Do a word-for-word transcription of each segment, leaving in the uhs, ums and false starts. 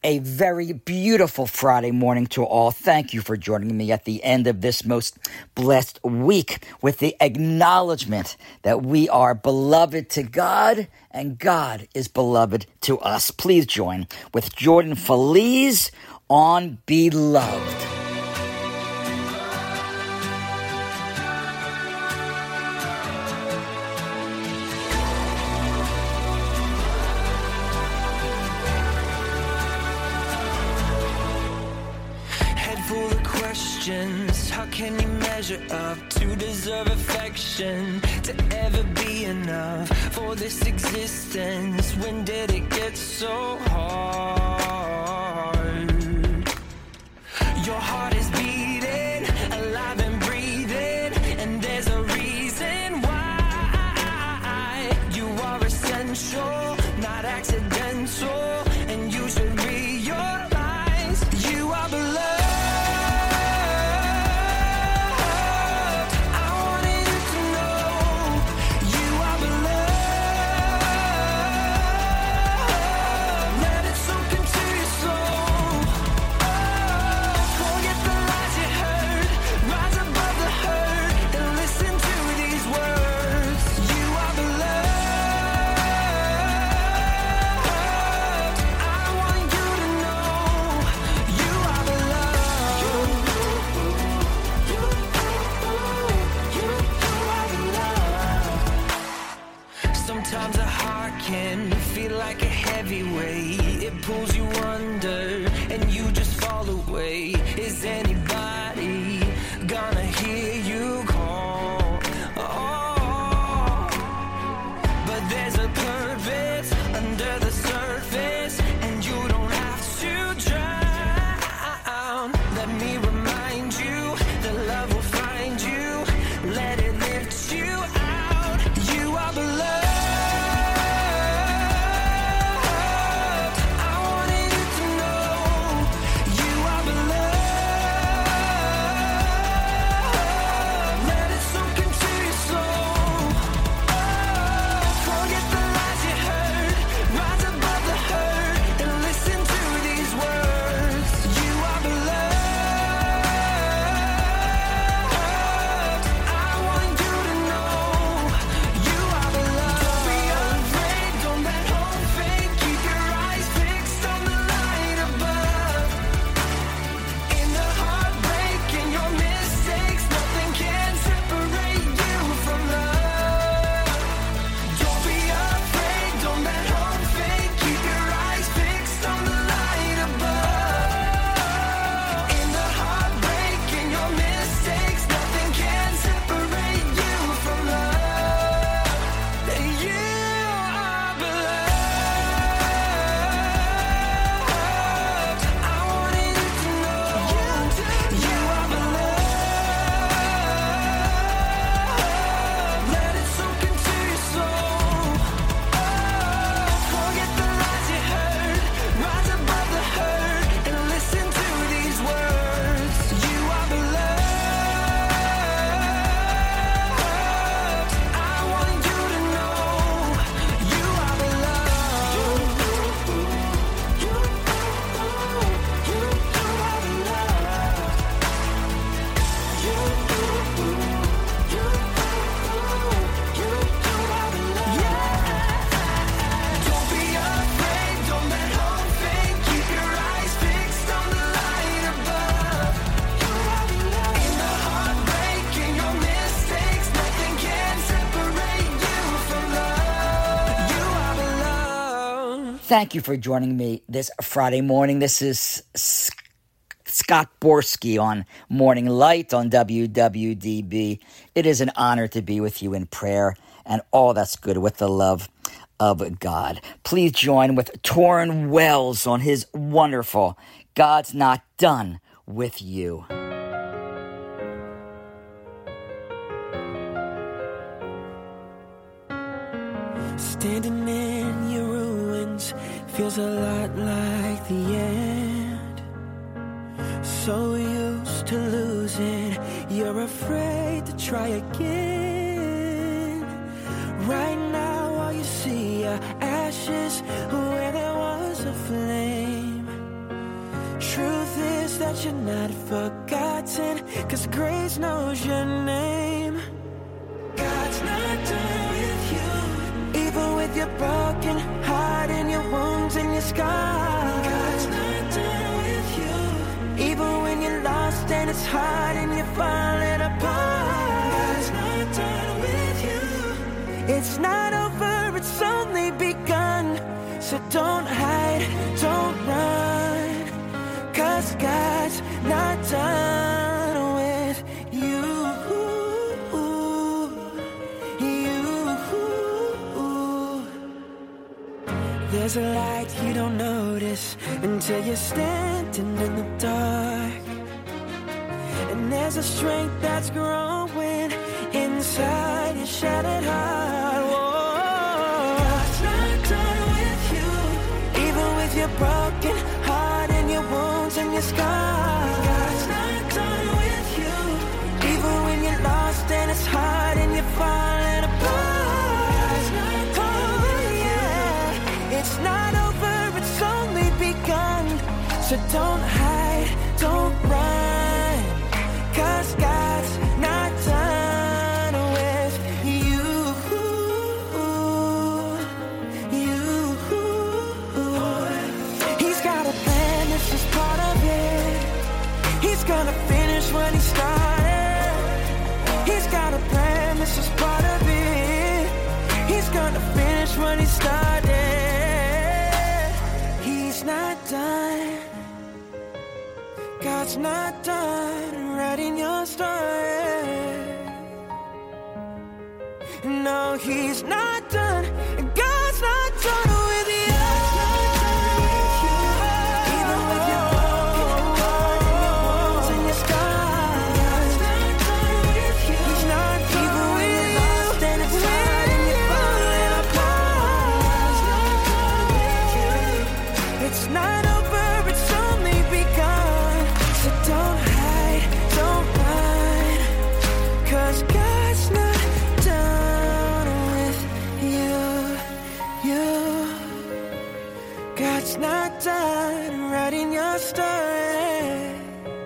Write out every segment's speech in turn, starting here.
A very beautiful Friday morning to all. Thank you for joining me at the end of this most blessed week with the acknowledgement that we are beloved to God and God is beloved to us. Please join with Jordan Feliz on Beloved. How can you measure up to deserve affection, to ever be enough for this existence? When did it get so hard? Your heart is beating, alive and breathing, and there's a reason why. You are essential, not accidental, and you should realize you are beloved. Sometimes a heart can feel like a heavy weight. It pulls you under and you just fall away. Is anybody gonna hear you call? Oh, but there's a purpose under the surface, and you don't have to drown. Let me remind you that love will find you. Let it lift you out. You are beloved. Thank you for joining me this Friday morning. This is Scott Borsky on Morning Light on W W D B. It is an honor to be with you in prayer and all that's good with the love of God. Please join with Torrin Wells on his wonderful God's Not Done With You. Standing in your ruins feels a lot like the end. So used to losing, you're afraid to try again. Right now all you see are ashes where there was a flame. truth is that you're not forgotten, 'cause grace knows your name. God's not done with you, even with your broken heart and your wounds and your scars. God's not done with you, even when you're lost and it's hard and you're falling apart. God's not done with you. It's not over, it's only begun. So don't hide, don't run, 'cause God's not done with you. There's a light you don't notice until you're standing in the dark. And there's a strength that's growing inside your shattered heart. Whoa. God's not done with you, even with your broken heart and your wounds and your scars. God's not done with you, even when you're lost and it's hard and you're falling apart. It's not over, it's only begun. So don't hide, don't run, 'cause God's not done with you. You. He's got a plan, this is part of it. He's gonna finish what he started. He's got a plan, this is part of it. He's gonna finish what he started. Not done. God's not done writing your story. No, he's not done. God's not done with you. Even with your broken heart and your wounds and your scars. God's not done with you. He's not done even with you. Lost and it's hard and you're falling apart. God's not done with you. It's not over, it's only begun. So don't hide, don't run, 'cause God's not done with you. You. God's not done writing your story.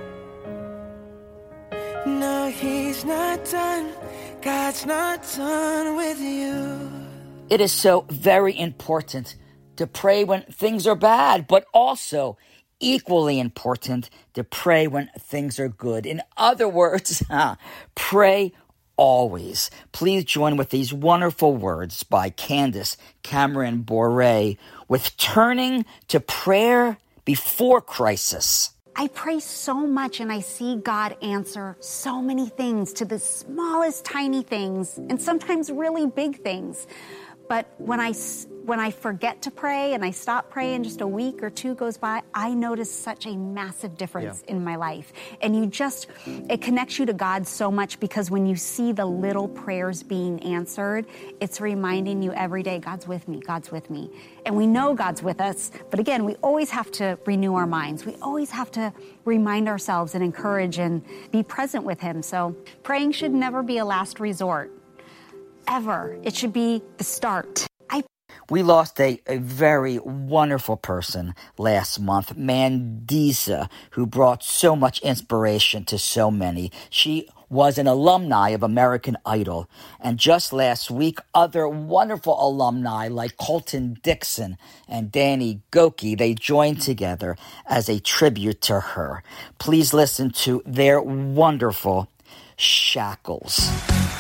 No, he's not done. God's not done with you. It is so very important to pray when things are bad, but also equally important to pray when things are good. In other words, pray always. Please join with these wonderful words by Candace Cameron Bure with turning to prayer before crisis. I pray so much and I see God answer so many things, to the smallest tiny things and sometimes really big things. But when I, when I forget to pray and I stop praying, just a week or two goes by, I notice such a massive difference yeah. in my life. And you just, it connects you to God so much, because when you see the little prayers being answered, it's reminding you every day, God's with me, God's with me. And we know God's with us, but again, we always have to renew our minds. We always have to remind ourselves and encourage and be present with Him. So praying should never be a last resort. Ever. It should be the start. I We lost a, a very wonderful person last month, Mandisa, who brought so much inspiration to so many. She was an alumni of American Idol. And just last week, other wonderful alumni like Colton Dixon and Danny Goki, they joined together as a tribute to her. Please listen to their wonderful Shackles.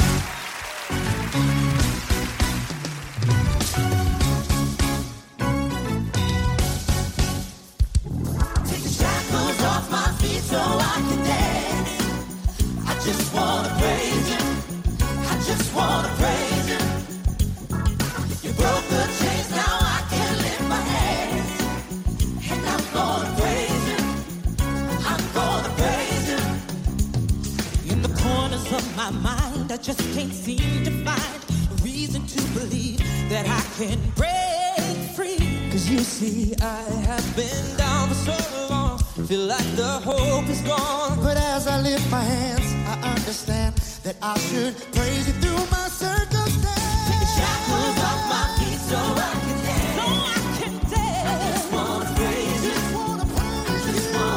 So I can dance. I just wanna praise you. I just wanna praise you. You broke the chains, now I can lift my hands. And I'm gonna praise you. I'm gonna praise you. In the corners of my mind, I just can't seem to find a reason to believe that I can break free. 'Cause you see, I have been down for so long. Feel like the hope is gone. But as I lift my hands, I understand that I should praise you through my circumstance. Take the shackles off my feet so I can dance. So I can dance. I just wanna praise you. I just wanna praise you.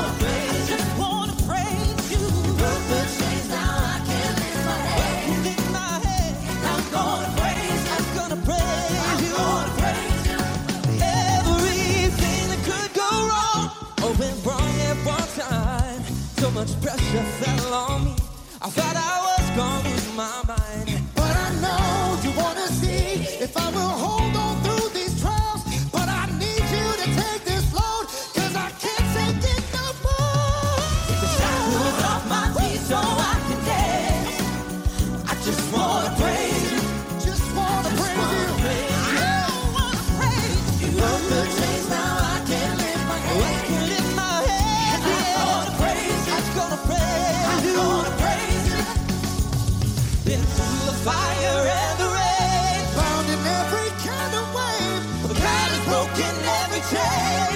Oh, went wrong at one time. So much pressure fell on me. I thought I was gonna lose my mind. But I know you wanna see if I will hold on through these trials. But I need you to take this load, cause I can't take it no more. Take the shackles off my feet so I can dance. I just wanna praise you. Just wanna praise you. I wanna praise you. You broke the chains, now I can lift my hands. I can lift my hands. I'm gonna praise you. I'm gonna praise I'm you. gonna praise you. Been through the fire and the rain. Found in every kind of way. But God has broken every chain.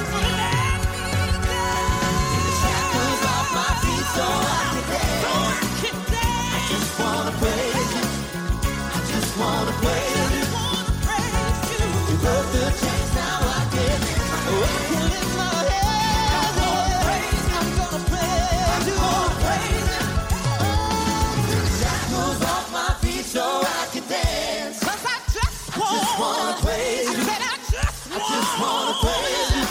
Take the shackles off my feet so I can dance. I just wanna praise you. I just wanna praise you. You broke the chains, now I can lift my Oh, I can lift my hands. I'm gonna praise you. I'm gonna praise I'm you. gonna praise you. Oh, take the shackles off my feet so I can dance. 'Cause I just I just wanna praise you. I said I just I just wanna praise you.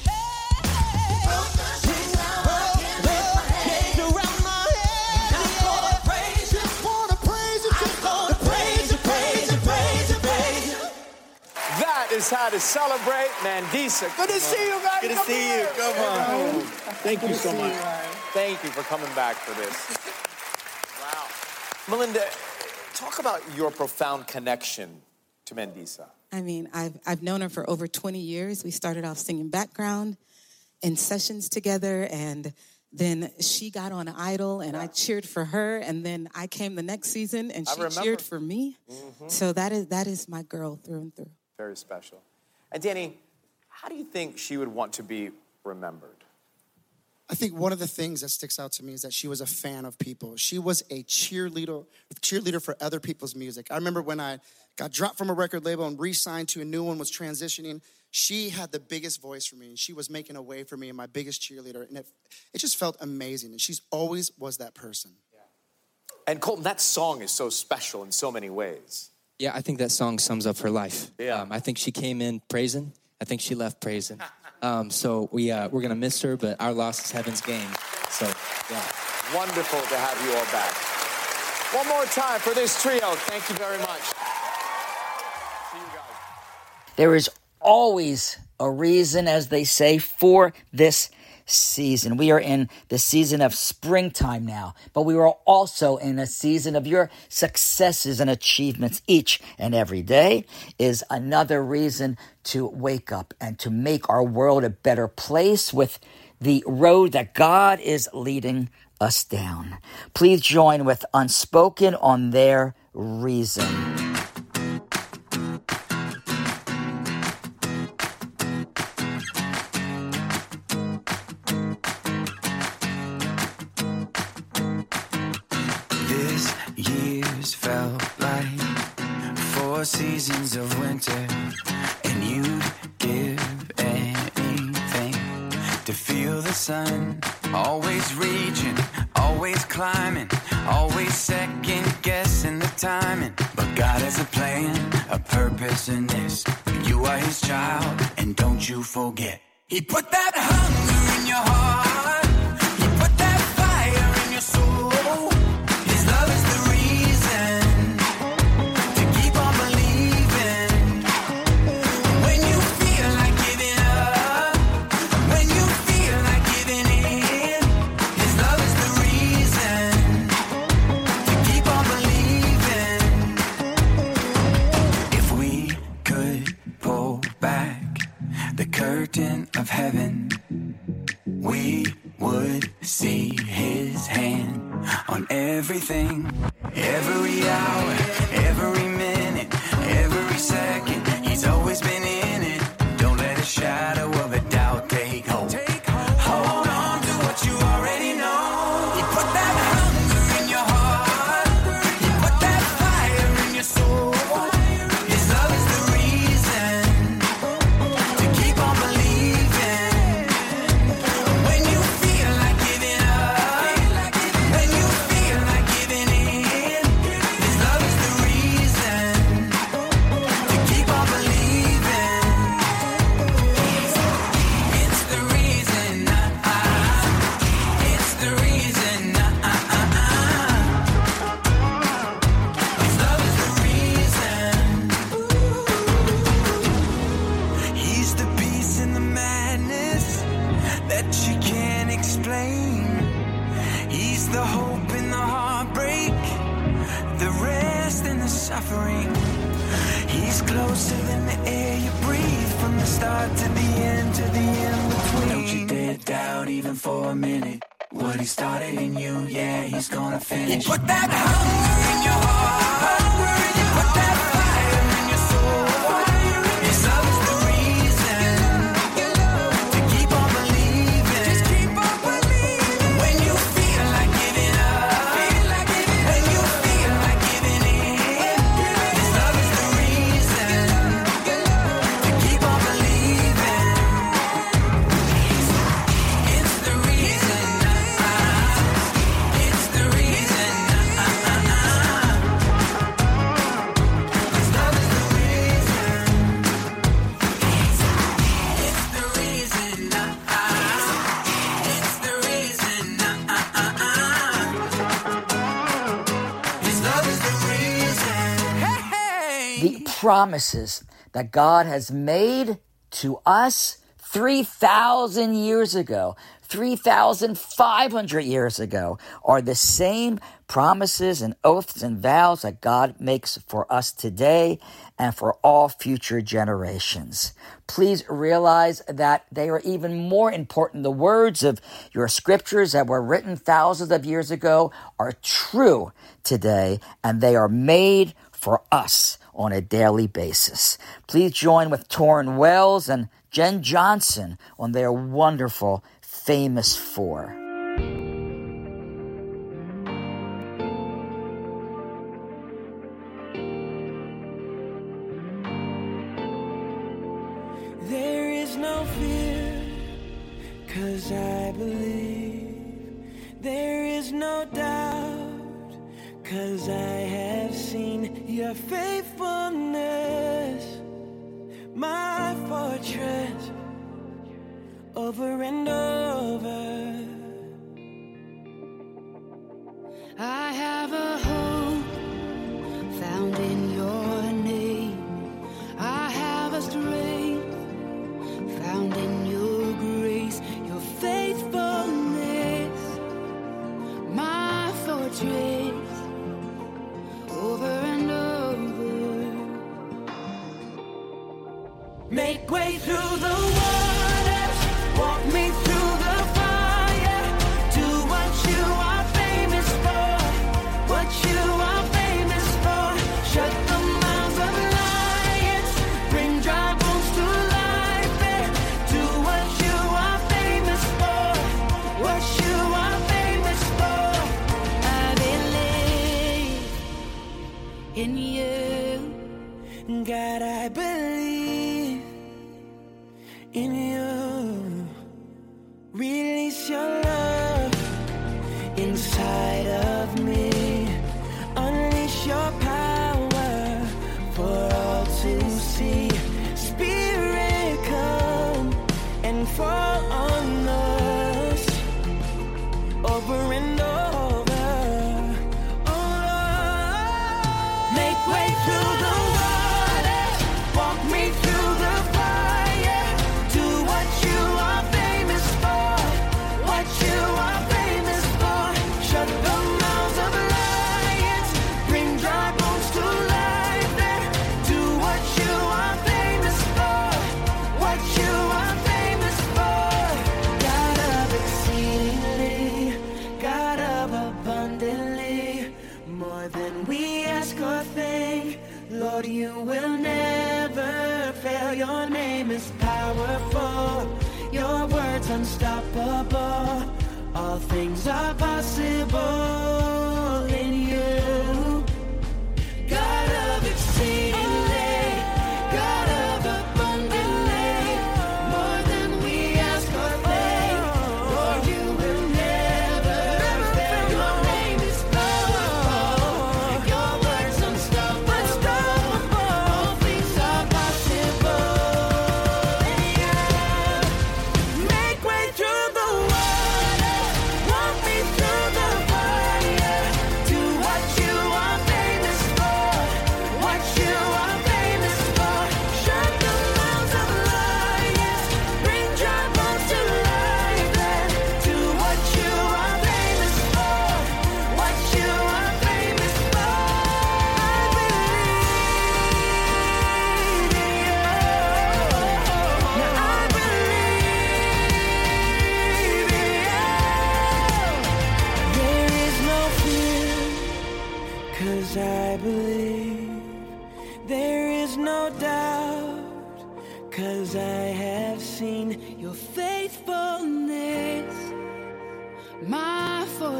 Broke the chains, now I can lift my hands. Chains around my head. I'm gonna praise you. Just wanna praise you. Just gonna praise you, praise you, praise you, praise you. That is how to celebrate Mandisa. Good to see you guys. Good to Come see you. here. Come on. Thank you so much. Thank you for coming back for this. Wow. Melinda, talk about your profound connection to Mandisa. I mean, I've, I've known her for over twenty years. We started off singing background in sessions together, and then she got on Idol, and I cheered for her, and then I came the next season, and I she remember. cheered for me. So that is that is my girl through and through. Very special. And Danny, how do you think she would want to be remembered? I think one of the things that sticks out to me is that she was a fan of people. She was a cheerleader, cheerleader for other people's music. I remember when I got dropped from a record label and re-signed to a new one, was transitioning, she had the biggest voice for me. She was making a way for me and my biggest cheerleader. And it, it just felt amazing. And she's always was that person. And Colton, that song is so special in so many ways. Yeah, I think that song sums up her life. Yeah. Um, I think she came in praising. I think she left praising. Um, so we, uh, we're going to miss her, but our loss is heaven's gain. So, yeah. Wonderful to have you all back. One more time for this trio. Thank you very much. See you guys. There is always a reason, as they say, for this season. We are in the season of springtime now, but we are also in a season of your successes and achievements. Each and every day is another reason to wake up and to make our world a better place with the road that God is leading us down. Please join with Unspoken on their reason. This year's felt like four seasons of winter, and you'd give anything to feel the sun. Always reaching, always climbing, always second guessing the timing. But God has a plan, a purpose in this. You are his child, and don't you forget. He put that hunger in your heart. He put that fire in your soul. His love is the reason to keep on believing. When you feel like giving up, when you feel like giving in, his love is the reason to keep on believing. If we could pull back the curtain of heaven, we would see his hand on everything, every hour, every minute, every second. He's always been in it. Don't let a shadow of a doubt take hold. Hold on to what you already know. He put that hunger in your heart. He put that fire in your soul. His love is the reason to keep on believing. When you feel like giving up, when you feel like giving in, his love is suffering. He's closer than the air you breathe, from the start to the end, to the in-between. Don't you dare doubt even for a minute what he started in you, yeah, he's gonna finish. He put that hunger in your heart, hunger in your heart. Put that fire in your soul. His love is the reason to keep on believing. Just keep on believing. When you feel like giving up, feel like giving when you feel like giving in, his love is the reason to keep on believing. It's the reason. It's the reason. His love is the reason. It's the reason. It's the reason. His love is the reason. Hey, hey. The promises that God has made to us three thousand years ago, three thousand five hundred years ago, are the same promises and oaths and vows that God makes for us today and for all future generations. Please realize that they are even more important. The words of your scriptures that were written thousands of years ago are true today, and they are made for us on a daily basis. Please join with Torrin Wells and Jen Johnson on their wonderful Famous Four. There is no fear, 'cause I believe. There is no doubt, 'cause I have seen your faithfulness, my fortress, over and over. I have a hope found in your name. I have a strength found in your grace, your faithfulness, my fortress, over and over. Make way through the waters, walk me through the fire, do what you are famous for, what you are famous for. Shut the mouths of lions, bring dry bones to life there. Do what you are famous for, what you are famous for. I believe in you. God, I believe in you. Release your love inside of me. Unleash your power for all to see. Spirit, come and fall on us over and over. Oh Lord, make way through the waters, walk me through the fire. Do what you are famous for, what you are famous for. Shut the mouths of lions, bring dry bones to life there. Do what you are famous for, what you are famous for. God of exceedingly, God of abundantly, more than we ask or think. Lord, you will never fail. Your name is powerful, your word's unstoppable. All things are possible in you. God of exceedingly, God of abundantly, more than we ask or think. Lord, you will never fail. Your name is powerful, your word's unstoppable. All things are possible in you. Make way through the water, walk me through the fire.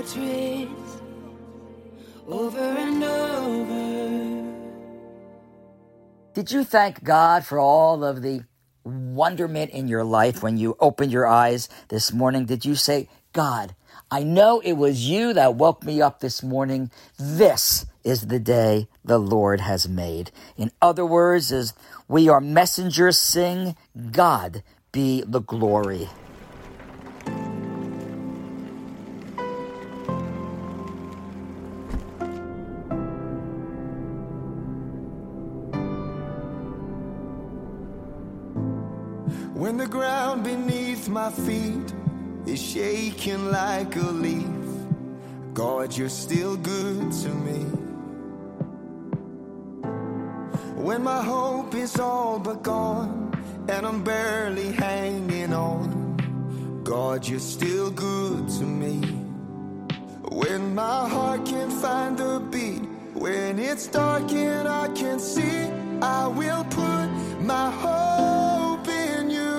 victories over and over. Did you thank God for all of the wonderment in your life when you opened your eyes this morning? Did you say, God, I know it was you that woke me up this morning. This is the day the Lord has made. In other words, as we are messengers, sing, God be the glory. When the ground beneath my feet is shaking like a leaf, God, you're still good to me. When my hope is all but gone and I'm barely hanging on, God, you're still good to me. When my heart can't find a beat, when it's dark and I can't see, I will put my hope in you.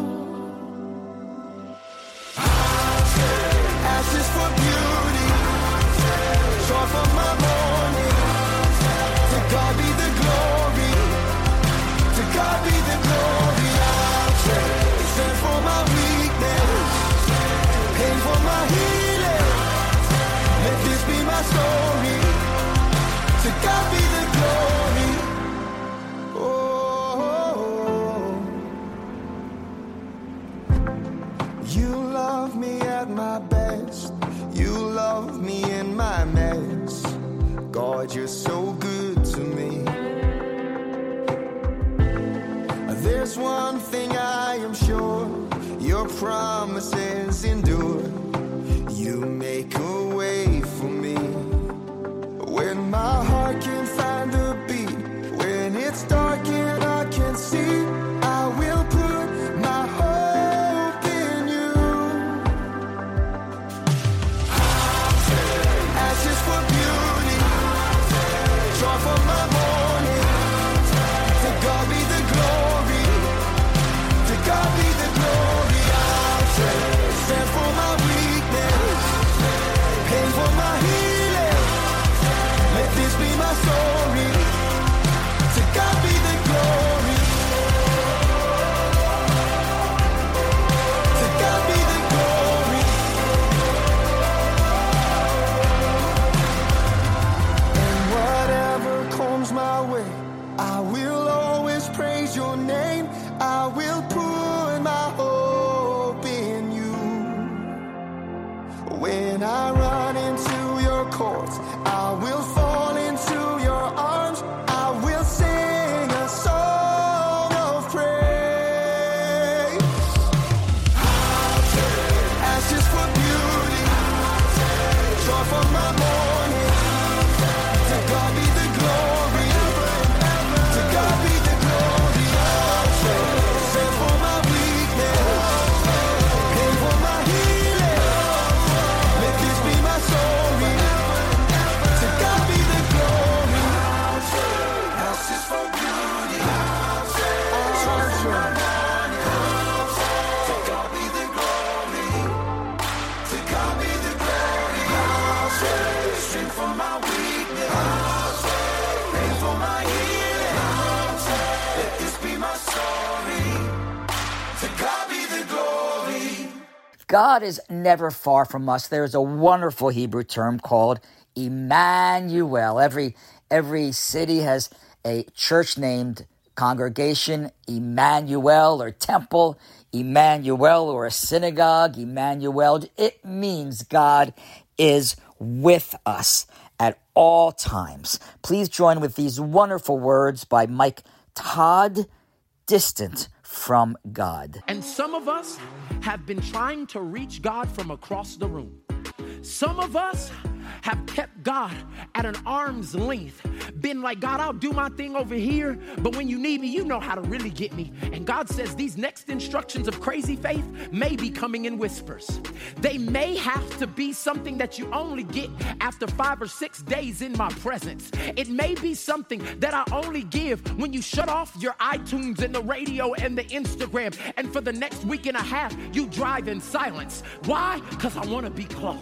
Ashes for beauty, joy for my morning. To God be the glory, to God be the glory. I'll trade strength for my weakness, pain for my healing. Let this be my story. To God be the glory. Oh, you love me at my best. You love me in my mess. God, you're so good to me. There's one thing I am sure, your promises endure. You make a way for me. When my heart can't find a beat, when it's dark and I can't see, I will put my hope in you. Ashes for beauty, joy for my morning. To God be the glory, to God be the glory. I'll trade strength for my weakness, pain for my healing. Let this be my story. To God be the glory. To God be the glory. And whatever comes my way, I will always praise your name. I will put my hope in you. When I run into your courts, I will fall into your arms. I will sing a song of praise. Ashes for beauty, joy for my morning. To God be the glory. To God be the glory. I'll trade strength for my weakness, pain for my healing. Let this be my story. To God be the glory. Ashes for beauty, joy for my morning. To God be the glory. To God be the glory. I'll trade strength for my weakness, pain for my healing. Let this be my story. To God be the glory. God is never far from us. There's a wonderful Hebrew term called Emmanuel. Every every city has a church named congregation, Emmanuel, or temple, Emmanuel, or a synagogue, Emmanuel. It means God is with us at all times. Please join with these wonderful words by Mike Todd, Distant from God. And some of us have been trying to reach God from across the room. Some of us have kept God at an arm's length, been like, God, I'll do my thing over here, but when you need me, you know how to really get me. And God says these next instructions of crazy faith may be coming in whispers. They may have to be something that you only get after five or six days in my presence. It may be something that I only give when you shut off your iTunes and the radio and the Instagram, and for the next week and a half, you drive in silence. Why? Because I want to be close.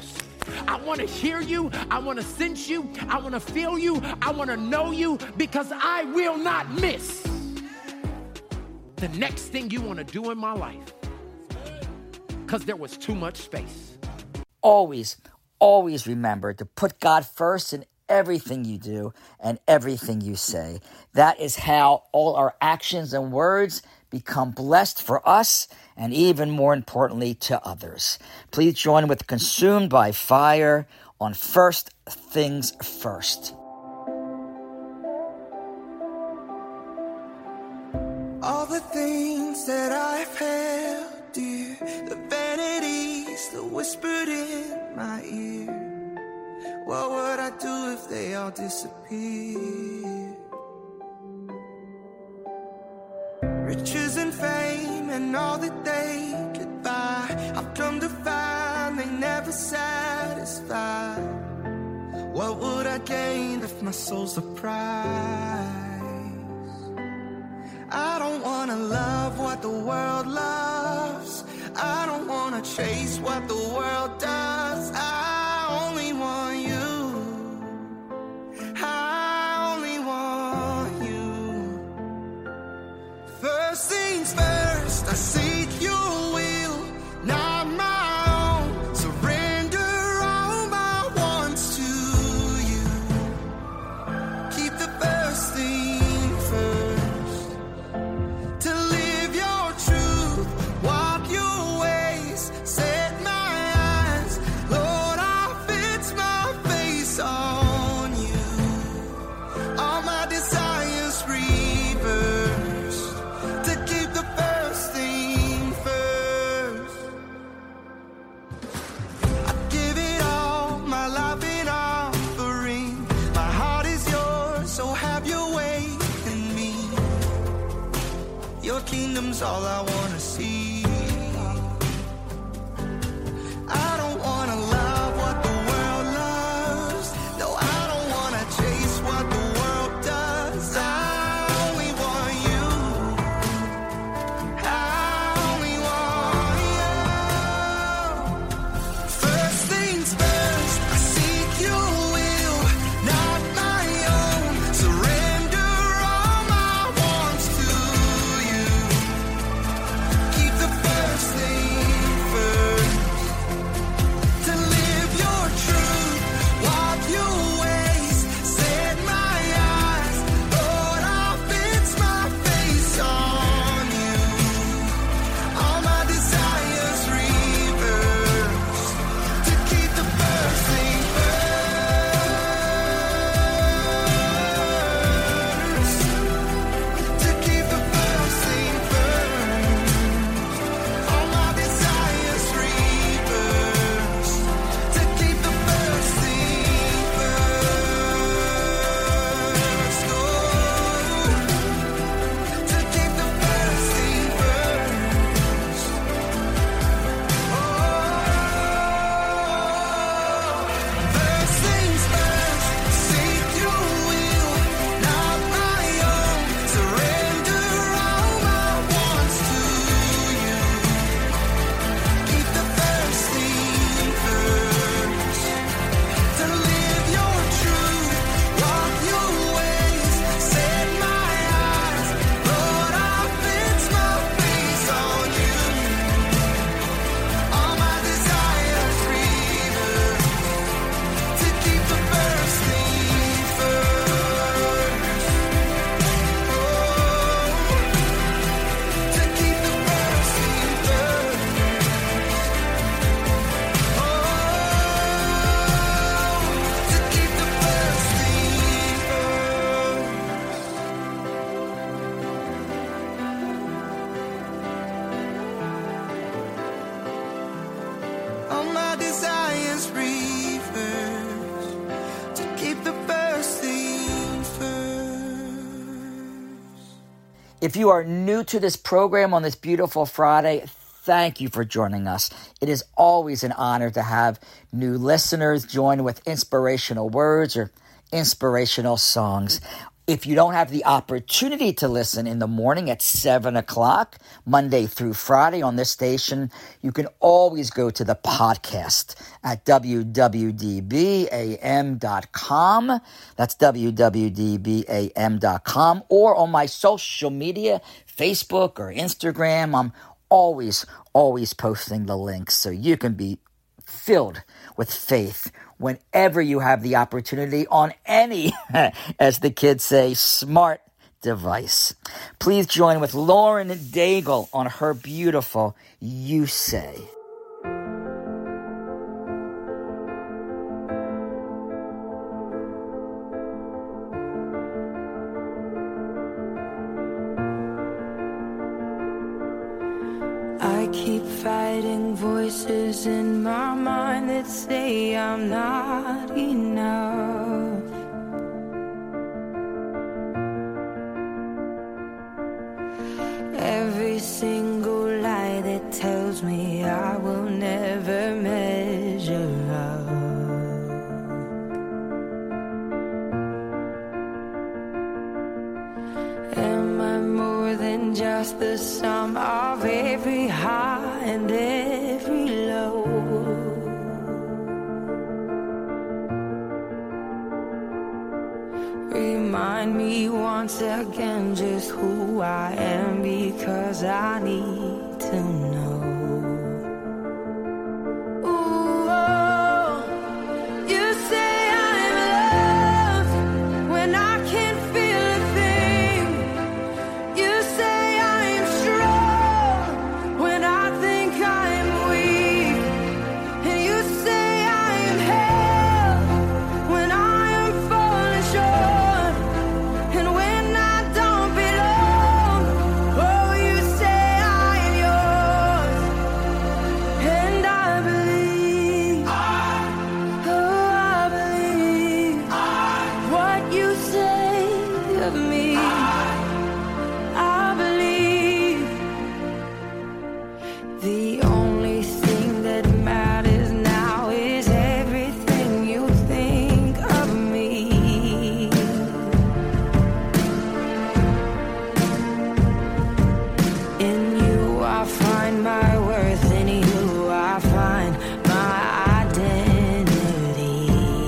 I want to hear you. I want to sense you. I want to feel you. I want to know you, because I will not miss the next thing you want to do in my life, because there was too much space. Always, always remember to put God first in everything you do and everything you say. That is how all our actions and words become blessed for us and even more importantly to others. Please join with Consumed by Fire on First Things First. All the things that I've held dear, the vanities that whispered in my ear, what would I do if they all disappeared? Riches and fame and all that they could buy, I've come to find they never satisfy. What would I gain if my soul's a prize? I don't wanna love what the world loves. I don't wanna chase what the world does. I only want you. I only want you. First things first, I seek your will, not my own. Surrender all my wants to you. Keep the first thing first. Kingdom's all I wanna see. I don't wanna love what the world loves. No, I don't wanna chase what the world does. I only want you. I only want you. First things first, I seek your will, not my own. Surrender all my wants to you. Keep the first thing first. To live your truth, walk your ways, set my eyes. Lord, I'll fix my face on you. All my desires reversed. To keep the first thing first. To keep the first thing first. All my desires reversed. To keep the first thing first. Oh, to keep the first thing first. Oh, first things first. Seek your will, not my own. Surrender all my wants to you. Keep the first thing first. To live your truth, walk your ways, set my eyes. Lord, I'll fix my face on you. All my desires reversed. To keep the first thing first. Oh, to keep the first thing first. Oh, to keep the first thing first. All my desires reversed. To keep the first thing first. If you are new to this program on this beautiful Friday, thank you for joining us. It is always an honor to have new listeners join with inspirational words or inspirational songs. If you don't have the opportunity to listen in the morning at seven o'clock, Monday through Friday on this station, you can always go to the podcast at w w d b a m dot com. That's w w d b a m dot com. Or on my social media, Facebook or Instagram, I'm always, always posting the links so you can be filled with faith whenever you have the opportunity on any, as the kids say, smart device. Please join with Lauren Daigle on her beautiful You Say. I keep fighting voices in my mind that say I'm not enough. Every single lie that tells me I will never measure up. Am I more than just the sum of every high and every low? Remind me once again just who I am, because I need to know. Ooh, oh, you say I'm loved when I can't feel a thing. You say I am strong when I think I am weak. And you say I am held when I am falling short. And when I don't belong, oh, you say I am yours. And I believe, oh, I believe what you say of me. I believe the only thing that matters now is everything you think of me. In you I find my worth, in you I find my identity.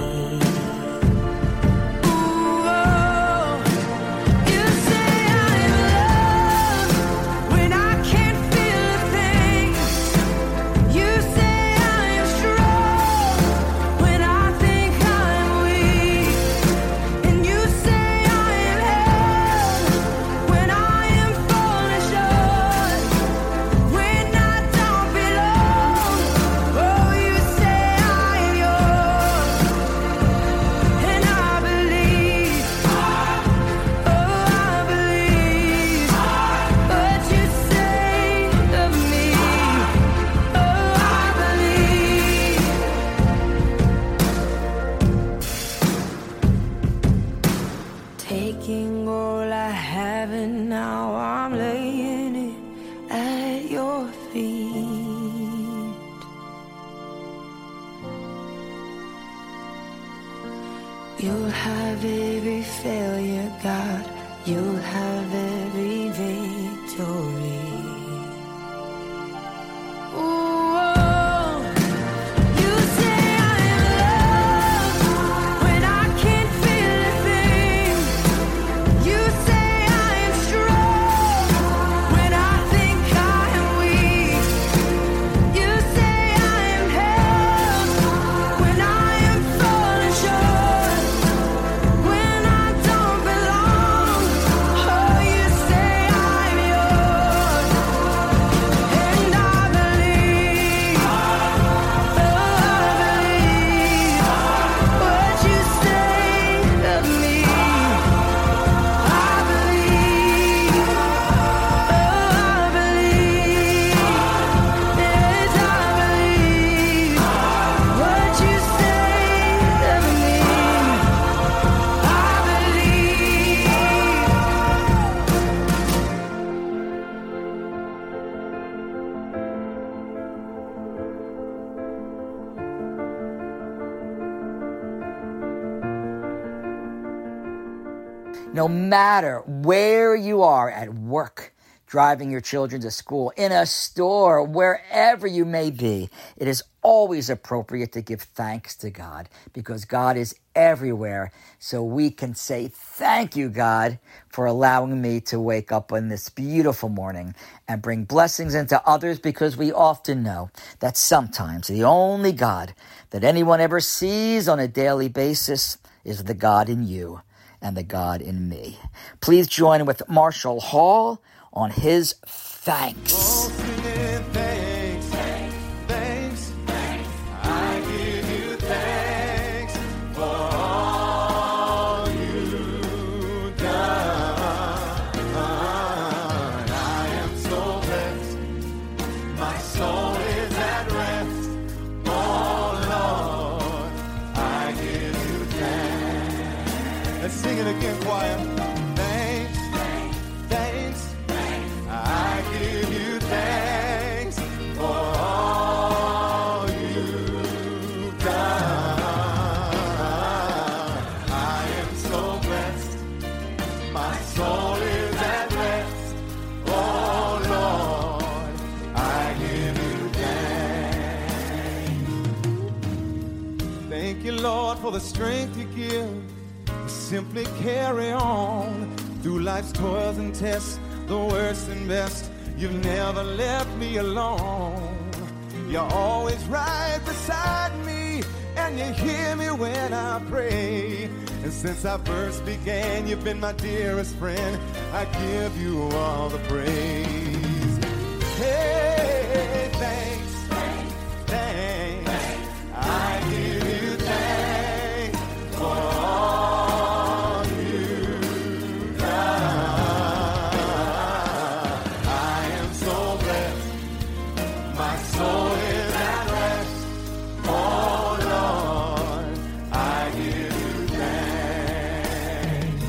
Ooh, oh, you say I'm loved when I can't feel a thing. You say I am strong when I think I'm weak. And you say I am held when I am falling short. When I don't belong, oh, you say I am yours. And I believe, oh, I believe what you say of me. Oh, I believe. Taking all I have and now I'm laying it at your feet. You'll have every failure, God. You'll have every victory. Ooh, oh, you say I am loved when I can't feel a thing. You say I am strong when I think I am weak. You say I am held when I am falling short. When I don't belong, oh, you say I'm yours. No matter where you are, at work, driving your children to school, in a store, wherever you may be, it is always appropriate to give thanks to God because God is everywhere. So we can say, thank you, God, for allowing me to wake up on this beautiful morning and bring blessings into others, because we often know that sometimes the only God that anyone ever sees on a daily basis is the God in you and the God in me. Please join with Marshall Hall on his thanks. Oh, singing thanks, thanks, thanks. I give you thanks for all you've done. I am so blessed, my soul is at rest. Oh Lord, I give you thanks. Let's sing it again, choir. Thanks, thanks. I give you thanks for all you've done. I am so blessed, my soul is at rest. Oh Lord, I give you thanks. Thank you, Lord, for the strength you give to simply carry on through life's toils and tests. The worst and best, you've never left me alone. You're always right beside me, and you hear me when I pray. And since I first began, you've been my dearest friend. I give you all the praise. Hey, thanks, thanks, thanks. I give you thanks for all you've done. My soul is at rest. Oh Lord, I give you thanks.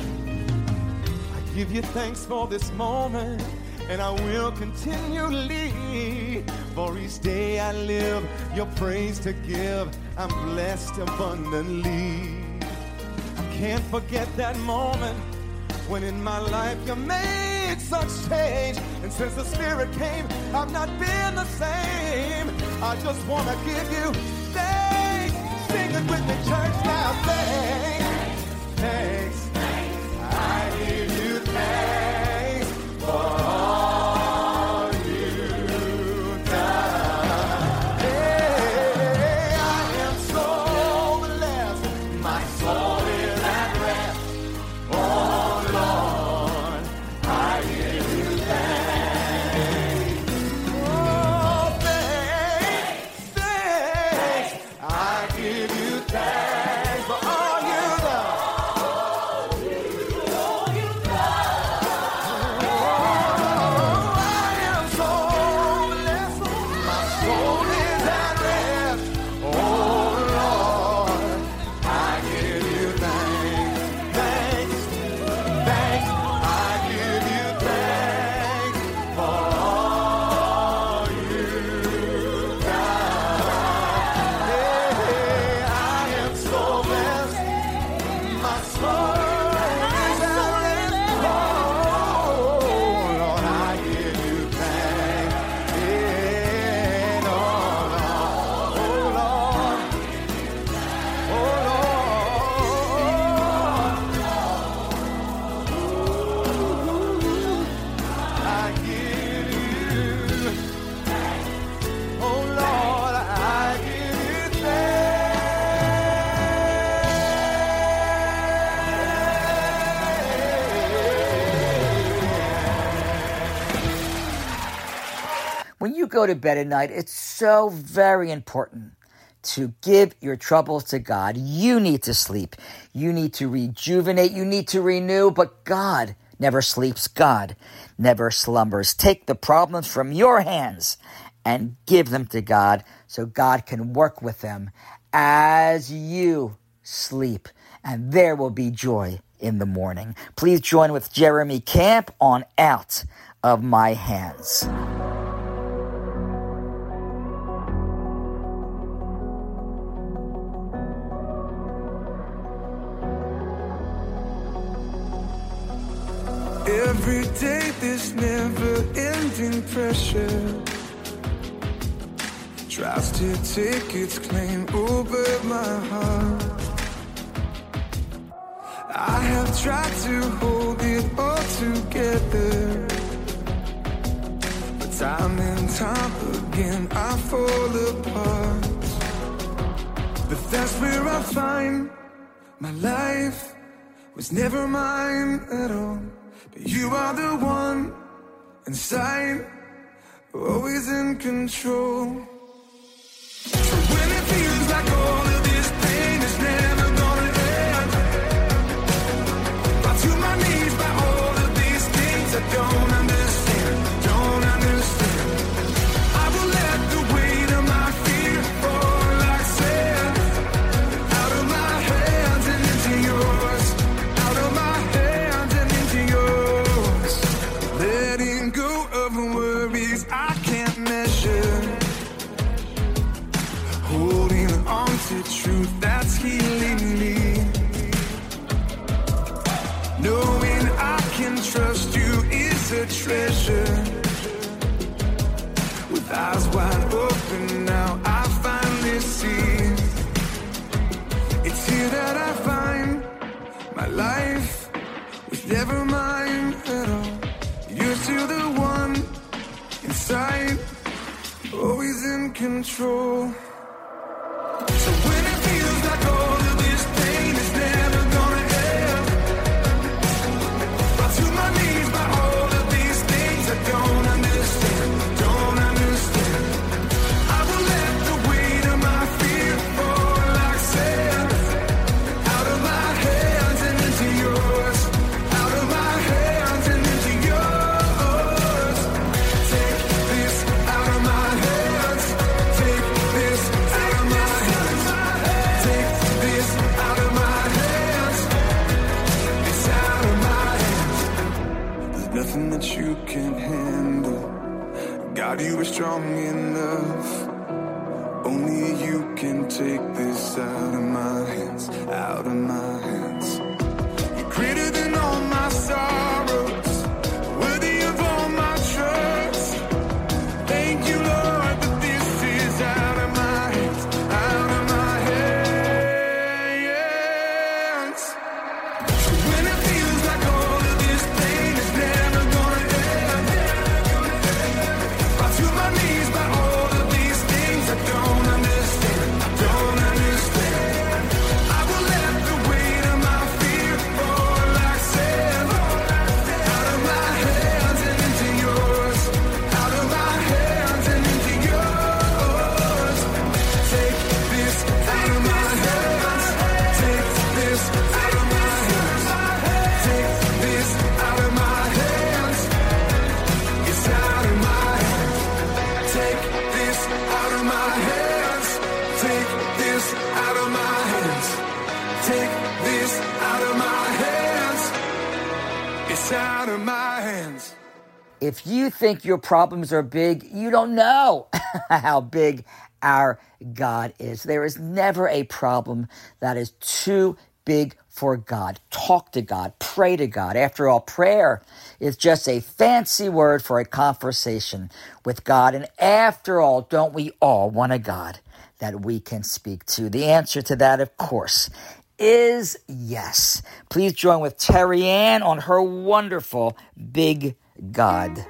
I give you thanks for this moment, and I will continually. For each day I live, your praise to give. I'm blessed abundantly. I can't forget that moment when in my life you made such change. And since the Spirit came, I've not been the same. I just want to give you thanks. Sing it with me, church, now. Thanks, thanks. I give you thanks for all you've done. Hey, I am so blessed. My soul is at rest. Oh Lord, I give you thanks. Oh, thanks, thanks. I give you thanks for all you've done. All you've done. Oh, I am so blessed. My soul is at rest. Oh Lord, I give you thanks. Thanks, thanks. I give you thanks for all you've done. Hey, I am so blessed. My soul is at rest. Oh Lord, I give you thanks. Yeah, Lord, oh Lord, oh Lord. I give you, oh Lord, I give you When you go to bed at night, it's so very important to give your troubles to God. You need to sleep. You need to rejuvenate. You need to renew. But God never sleeps. God never slumbers. Take the problems from your hands and give them to God so God can work with them as you sleep. And there will be joy in the morning. Please join with Jeremy Camp on Out of My Hands. Every day this never-ending pressure tries to take its claim over my heart. I have tried to hold it all together, but time and time again I fall apart. But that's where I find my life was never mine at all. But you are the one inside, always in control. So when it feels like all of this pain is never gonna end, fall to my knees by all of these things I don't understand, don't understand. I will let the weight of my fear fall like sand, out of my hands and into yours, out of my hands and into yours. Letting go of worries I can't measure, holding on to truth that's healing me, knowing I can trust you is a treasure. With eyes wide open now I finally see, it's here that I find my life was never mine at all. You're still the one inside, always in control. So when it feels like all of this pain is never gonna end, fall to my knees by all of these things I don't understand, don't understand. I will let the weight of my fear fall like sand, out of my hands and into yours, out of my hands and into yours. Take this out of my hands, take this out of my hands, take this out of my hands, it's out of my hands. There's nothing that you can't handle, God, you are strong enough. Only you can take this out of my hands, out of my hands. You're greater than all my sorrows, worthy of all my trust. Thank you, Lord, that this is out of my hands, out of my hands. So when it feels like all of this pain is never gonna end, fall to my knees by all of these things I don't understand, I don't understand. I will let the weight of my fear fall like sand, out of my hands and into yours, out of my hands and into yours. Take this out of my hands, take this out of my hands, take this out of my hands, it's out of my hands. Take this out of my hands, take this out of my hands, take this out of my hands, it's out of my hands. If you think your problems are big, you don't know how big our God is. There is never a problem that is too big for God. Talk to God. Pray to God. After all, prayer is just a fancy word for a conversation with God. And after all, don't we all want a God that we can speak to? The answer to that, of course, is yes. Please join with Terry Ann on her wonderful Big God.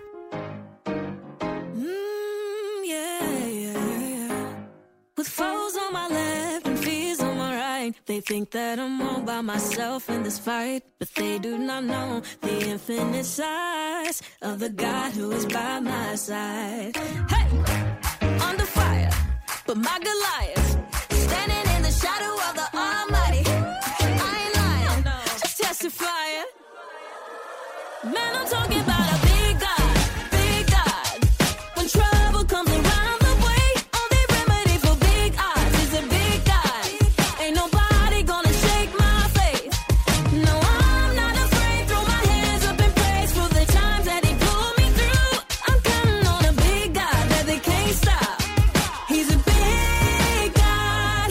Mm, yeah, yeah, yeah. With foes on my left and fears on my right, they think that I'm all by myself in this fight, but they do not know the infinite size of the God who is by my side. Hey, under fire, but my Goliath standing in the shadow of the Almighty. I ain't lying, just testifying. Man, I'm talking about a big God, big God. When trouble comes around the way, only remedy for big odds is a big God. Ain't nobody gonna shake my faith. No, I'm not afraid. Throw my hands up in praise for the times that He pulled me through. I'm counting on a big God that they can't stop. He's a big God.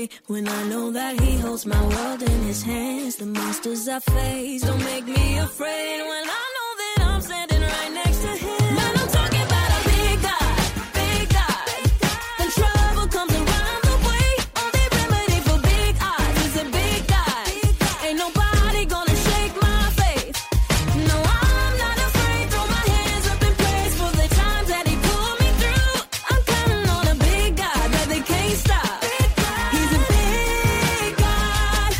away. When I know that he holds my world in his hands, the monsters I face don't make me afraid. When I know that I'm standing right next to him. Man, I'm talking about a big God, big God. When trouble comes around the way, only remedy for big odds is a big God. Ain't nobody gonna shake my faith. No, I'm not afraid. Throw my hands up in praise for the times that he pulled me through. I'm counting on a big God that they can't stop. He's a big God.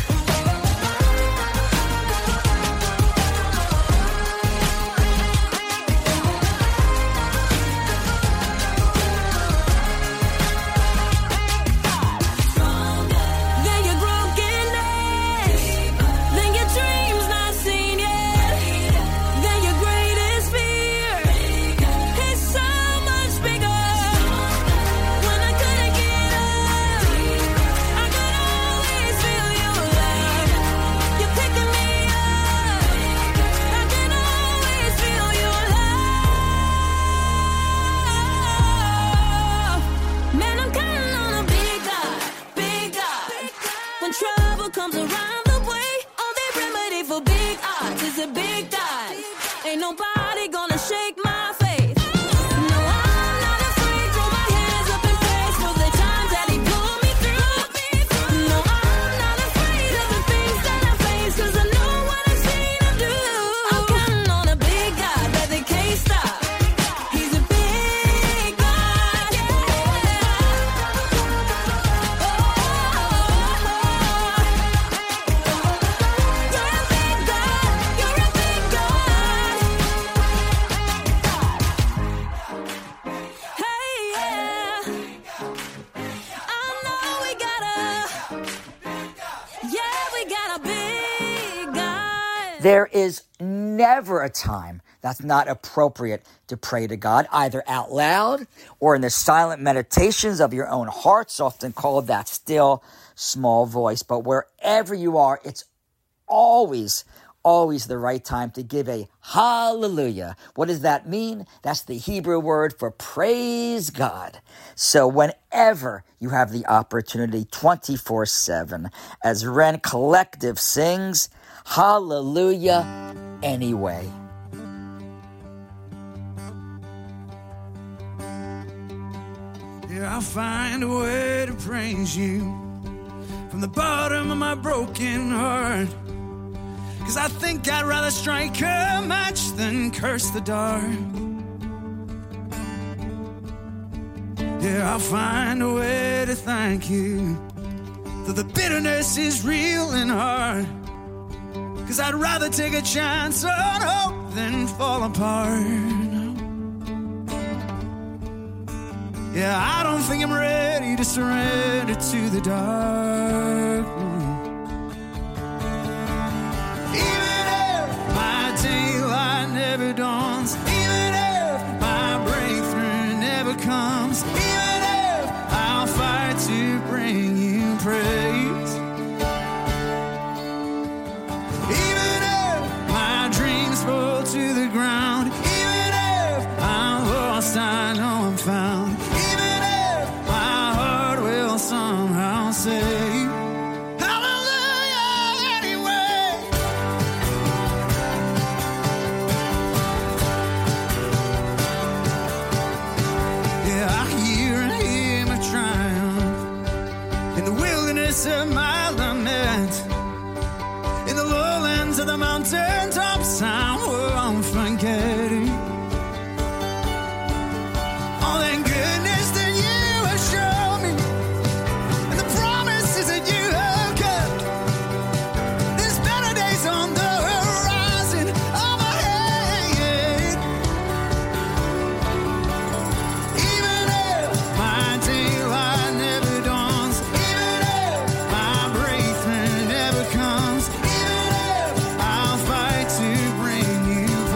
Than your brokenness, than your dreams not seen yet, than your greatest fear. It's so much bigger. When I couldn't get up, I could always feel your love. You're picking me up. I can always feel your love. Man, I'm counting on a big God, big God. When trouble comes around the way, only remedy for big odds is a big God. Ain't nobody gonna shake my faith. No, I'm not afraid. Throw my hands up in praise for the times that he pulled me through. No, I'm not afraid of the things that I face, 'cause I know what I've seen him do. I'm counting on a big God that they can't stop. He's a big God. Hey, yeah. I know we got a, yeah, we got a big God. There is never a time that's not appropriate to pray to God, either out loud or in the silent meditations of your own hearts, often called that still small voice. But wherever you are, it's always, always the right time to give a hallelujah. What does that mean? That's the Hebrew word for praise God. So whenever you have the opportunity, twenty-four seven, as Ren Collective sings, hallelujah anyway. Yeah, I'll find a way to praise you from the bottom of my broken heart. 'Cause I think I'd rather strike a match than curse the dark. Yeah, I'll find a way to thank you, though the bitterness is real and hard. 'Cause I'd rather take a chance on hope than fall apart. Yeah, I don't think I'm ready to surrender to the dark. Even if my daylight never dawns, even if my breakthrough never comes, even if I'll fight to bring you praise, even if my dreams fall to the ground, even if I'm lost, I know I'm found, even if my heart will somehow say hallelujah anyway. Yeah, I hear a hymn of triumph in the wilderness of my lament, in the lowlands of the mountaintops I won't forget it. All that goodness that you have shown me, and the promises that you have kept. There's better days on the horizon of my head. Even if my daylight never dawns, even if my breakthrough never comes, even if I'll fight to bring you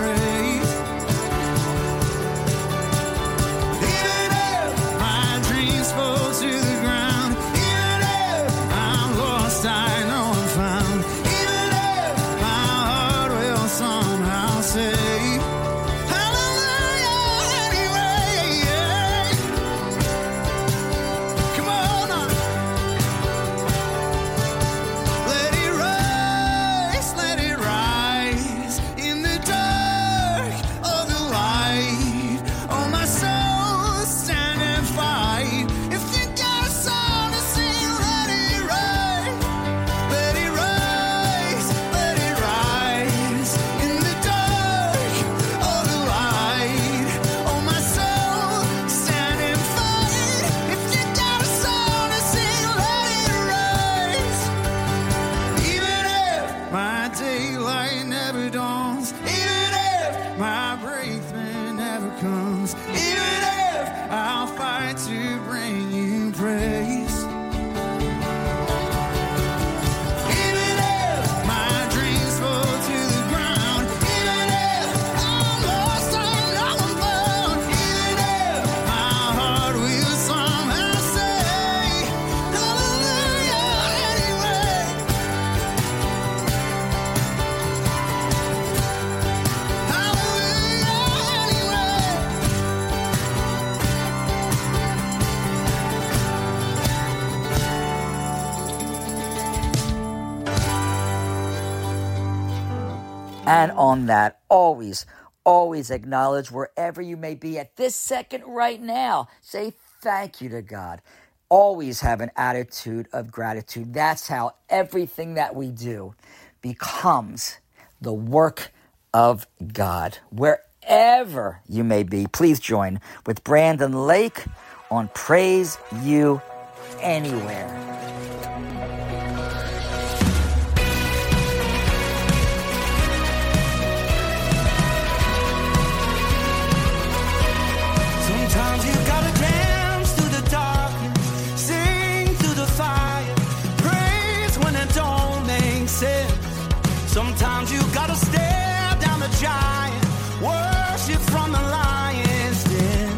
And on that, always, always acknowledge wherever you may be at this second right now. Say thank you to God. Always have an attitude of gratitude. That's how everything that we do becomes the work of God. Wherever you may be, please join with Brandon Lake on Praise You Anywhere. Sometimes you gotta dance through the darkness, sing through the fire, praise when it don't make sense. Sometimes you gotta stare down the giant, worship from the lion's den.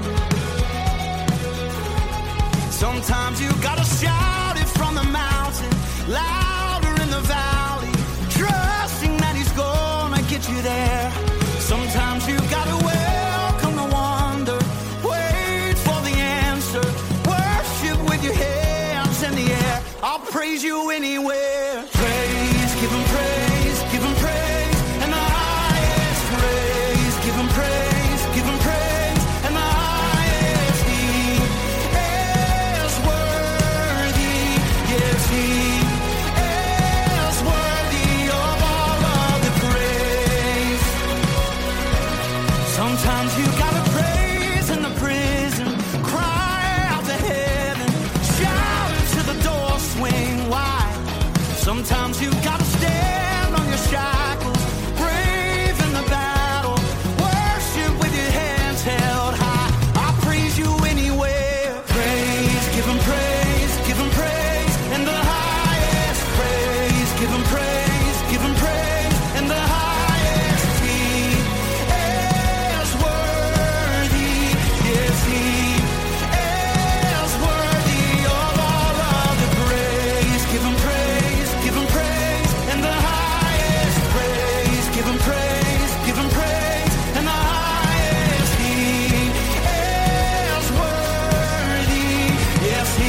Sometimes you gotta shout it from the mountain, louder in the valley, trusting that he's gonna get you there. Sometimes you gotta welcome the wonder, wait for the answer, worship with your hands in the air. I'll praise you anywhere. Praise, give him praise, give him praise, and the highest praise. Give him praise, give him praise, and the highest. He is worthy, yes, he is worthy of all of the praise. Sometimes you gotta praise in the prison, cry out to heaven, shout into the door, swing wide. Sometimes you gotta stand on your shackles, brave in the battle, worship with your hands held high. I'll praise you anywhere. Praise, give him praise, give him praise, and the highest praise. Give him praise, give him praise, and the highest. He is worthy, yes, he is worthy of all of the praise. Give him praise, give him praise, and the highest praise. Give him praise, give him praise, and the highest. He is worthy, yes, he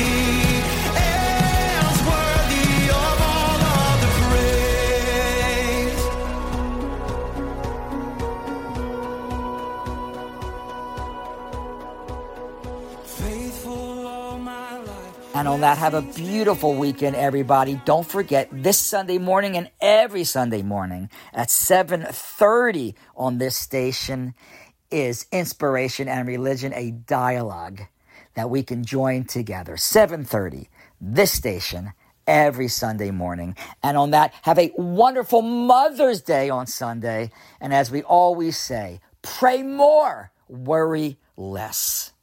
is worthy of all of the praise. Faithful all my life. And on that, have a beautiful weekend, everybody. Don't forget, this Sunday morning and every Sunday morning at seven thirty on this station is Inspiration and Religion, a dialogue that we can join together. seven thirty, this station, every Sunday morning. And on that, have a wonderful Mother's Day on Sunday. And as we always say, pray more, worry less.